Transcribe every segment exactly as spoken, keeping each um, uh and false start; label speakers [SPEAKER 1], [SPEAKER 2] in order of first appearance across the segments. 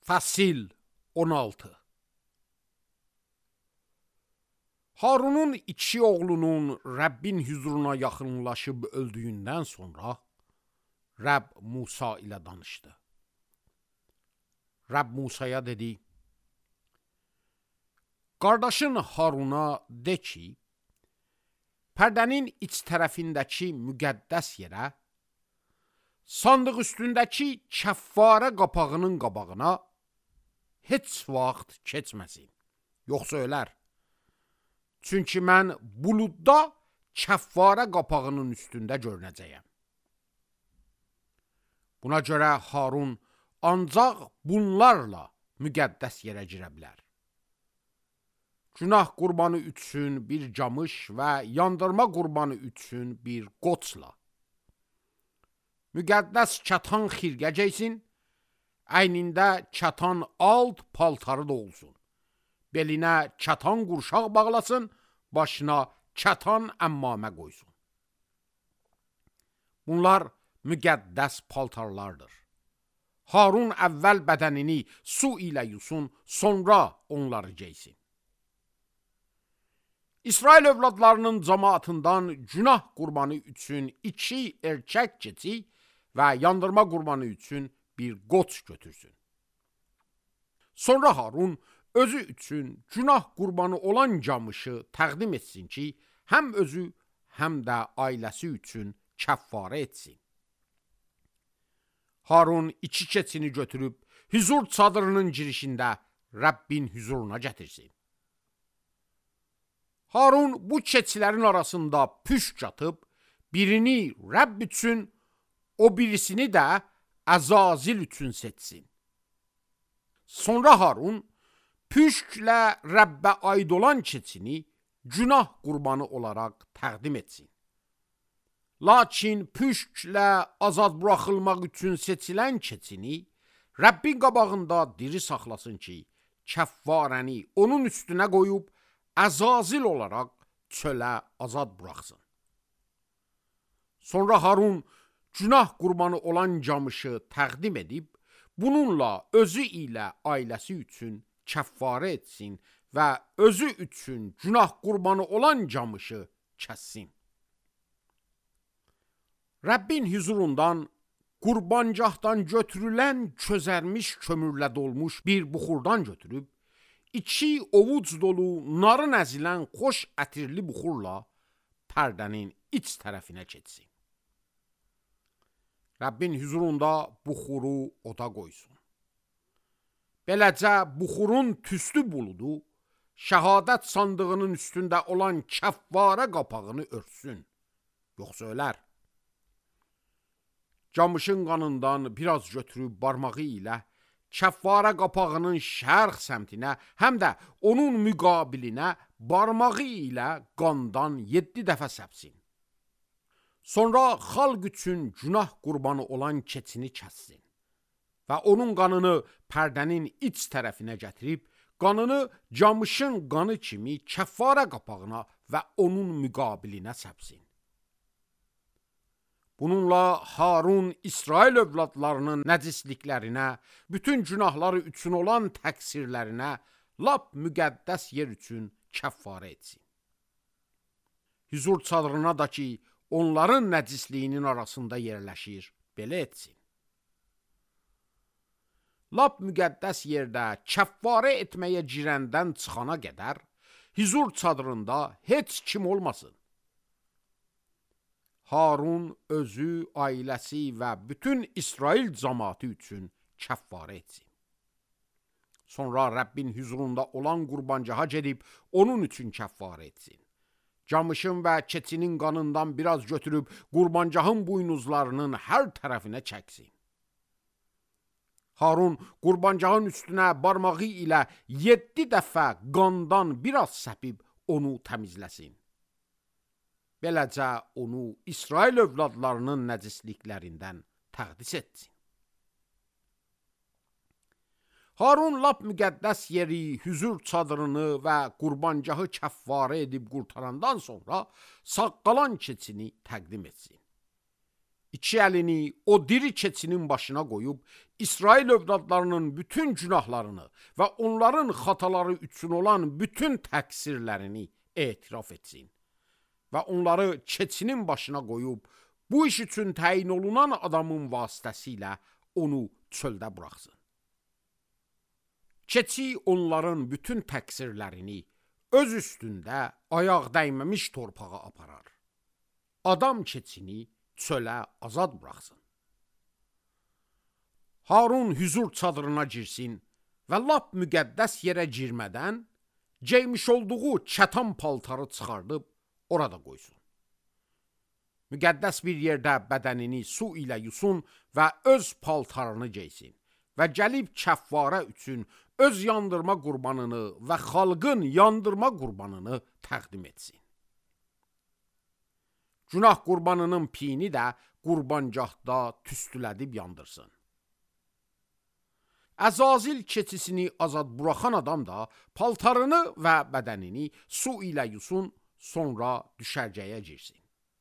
[SPEAKER 1] Fəsil on altı. Harunun iki oğlunun Rəbbin huzuruna yaxınlaşıb öldüyündən sonra Rəbb Musa ilə danışdı. Rəbb Musaya dedi: Qardaşın Haruna de ki, pərdənin iç tərəfindəki müqəddəs yerə, sandıq üstündəki kəffarə qapağının qabağına heç vaxt keçməsin, yoxsa ölər. Çünki mən buludda kəffarə qapağının üstündə görünəcəyəm. Buna görə Harun ancaq bunlarla müqəddəs yerə girə bilər. Günah qurbanı üçün bir camış və yandırma qurbanı üçün bir qoçla. Müqəddəs kətan xirqə geysin, əynində kətan alt paltarı da olsun. Belinə kətan qurşaq bağlasın, başına kətan əmmamə qoysun. Bunlar müqəddəs paltarlardır. Harun əvvəl bədənini su ilə yusun, sonra onları geysin. İsrail övladlarının cemaatından günah qurbanı üçün iki erkək keçi və yandırma qurbanı üçün bir qoç götürsün. Sonra Harun özü üçün günah qurbanı olan camışı təqdim etsin ki, həm özü, həm də ailəsi üçün kəffarə etsin. Harun iki keçini götürüb huzur çadırının girişində Rəbbin huzuruna gətirsin. Harun bu keçilərin arasında püşk atıb, birini Rəbb üçün, o birisini də Əzazil üçün seçsin. Sonra Harun püşklə Rəbbə aid olan keçini günah qurbanı olaraq təqdim etsin. Lakin püşklə azad buraxılmaq üçün seçilən keçini Rəbbin qabağında diri saxlasın ki, kəffarəni onun üstünə qoyub Əzazil olaraq çölə azad buraxsın. Sonra Harun günah qurbanı olan camışı təqdim edib, bununla özü ilə ailəsi üçün kəffarə etsin və özü üçün günah qurbanı olan camışı kəssin. Rəbbin huzurundan qurbancaqdan götürülən közərmiş kömürlə dolmuş bir buxurdan götürüb, iki ovuc dolu narın əzilən xoş ətirli buxurla pərdənin iç tərəfinə keçsin. Rəbbin huzurunda buxuru oda qoysun. Beləcə buxurun tüstü buludu şəhadət sandığının üstündə olan kəffarə qapağını örtsün, yoxsa ölər. Camışın qanından biraz götürüb barmağı ilə kəffarə qapağının şərq səmtinə, həm də onun müqabilinə barmağı ilə qandan yeddi dəfə səpsin. Sonra xalq üçün günah qurbanı olan keçini kəssin və onun qanını pərdənin iç tərəfinə gətirib, qanını camışın qanı kimi kəffarə qapağına və onun müqabilinə səpsin. Bununla Harun İsrail övladlarının nəcisliklərinə, bütün günahları üçün olan təqsirlərinə, lap müqəddəs yer üçün kəffarə etsin. Huzur çadırına da ki, onların nəcisliyinin arasında yerləşir, belə etsin. Lap müqəddəs yerdə kəffarə etməyə girəndən çıxana qədər, huzur çadırında heç kim olmasın. Harun özü, ailəsi və bütün İsrail cəmaatı üçün kəffarə etsin. Sonra Rəbbin huzurunda olan qurbancağa gedib onun üçün kəffarə etsin. Camışın və keçinin qanından biraz götürüb qurbancağın buynuzlarının hər tərəfinə çəksin. Harun qurbancağın üstünə barmağı ilə yeddi dəfə qandan biraz səpib onu təmizləsin. Beləcə onu İsrail övladlarının nəcisliklərindən təqdis etsin. Harun lap müqəddəs yeri, huzur çadırını və qurbancahı kəffarə edib qurtarandan sonra saqqalan keçini təqdim etsin. İki əlini o diri keçinin başına qoyub, İsrail övladlarının bütün günahlarını və onların xataları üçün olan bütün təqsirlərini etiraf etsin. Və onları keçinin başına qoyub, bu iş üçün təyin olunan adamın vasitəsilə onu çöldə buraxsın. Keçi onların bütün təqsirlərini öz üstündə ayaq dəyməmiş torpağa aparar. Adam keçini çölə azad buraxsın. Harun hüzur çadırına girsin və lap müqəddəs yerə girmədən geymiş olduğu kətan paltarı çıxardıb orada qoysun. Müqəddəs bir yerdə bədənini su ilə yusun və öz paltarını geysin və gəlib kəffara üçün öz yandırma qurbanını və xalqın yandırma qurbanını təqdim etsin. Günah qurbanının piyini də qurbancahda tüstülədib yandırsın. Əzazil keçisini azad buraxan adam da paltarını və bədənini su ilə yusun, sonra düşərgəyə girsin.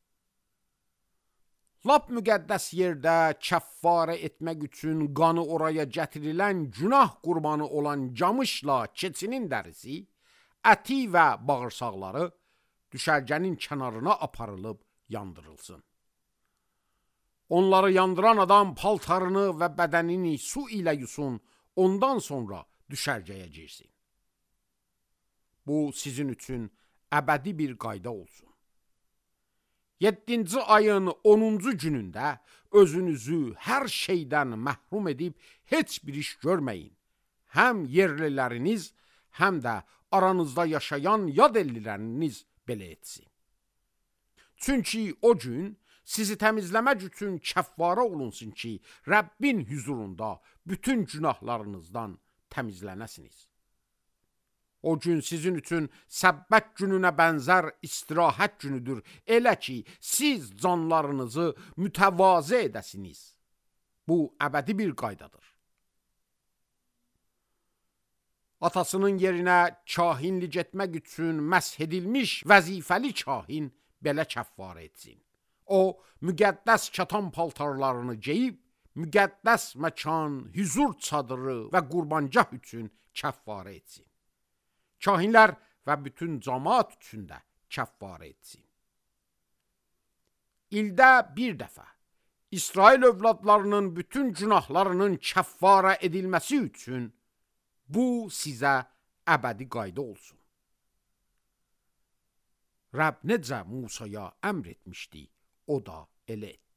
[SPEAKER 1] Lap müqəddəs yerdə kəffara etmək üçün qanı oraya gətirilən günah qurbanı olan camışla keçinin dərisi, əti və bağırsaqları düşərgənin kənarına aparılıb yandırılsın. Onları yandıran adam paltarını və bədənini su ilə yusun, ondan sonra düşərgəyə girsin. Bu sizin üçün əbədi bir qayda olsun. Yeddinci ayın onuncu günündə özünüzü hər şeydən məhrum edib heç bir iş görməyin. Həm yerliləriniz, həm də aranızda yaşayan yad elliləriniz belə etsin. Çünki o gün sizi təmizləmək üçün kəffara olunsun ki, Rəbbin hüzurunda bütün günahlarınızdan təmizlənəsiniz. O gün sizin üçün səbbət gününə bənzər istirahət günüdür, elə ki, siz canlarınızı mütəvazı edəsiniz. Bu əbədi bir qaydadır. Atasının yerinə kahinlik etmək üçün məsh edilmiş vəzifəli kahin belə kəffara etsin. O, müqəddəs kətan paltarlarını geyib, müqəddəs məkan, hüzur çadırı və qurbancah üçün kəffara etsin. Kahinlər və bütün cəmaət üçün də kəffara etsin. İldə bir dəfə İsrail övladlarının bütün günahlarının kəffara edilməsi üçün bu sizə əbədi qayda olsun. Rəbb necə Musaya əmr etmişdi, o da elə etdi.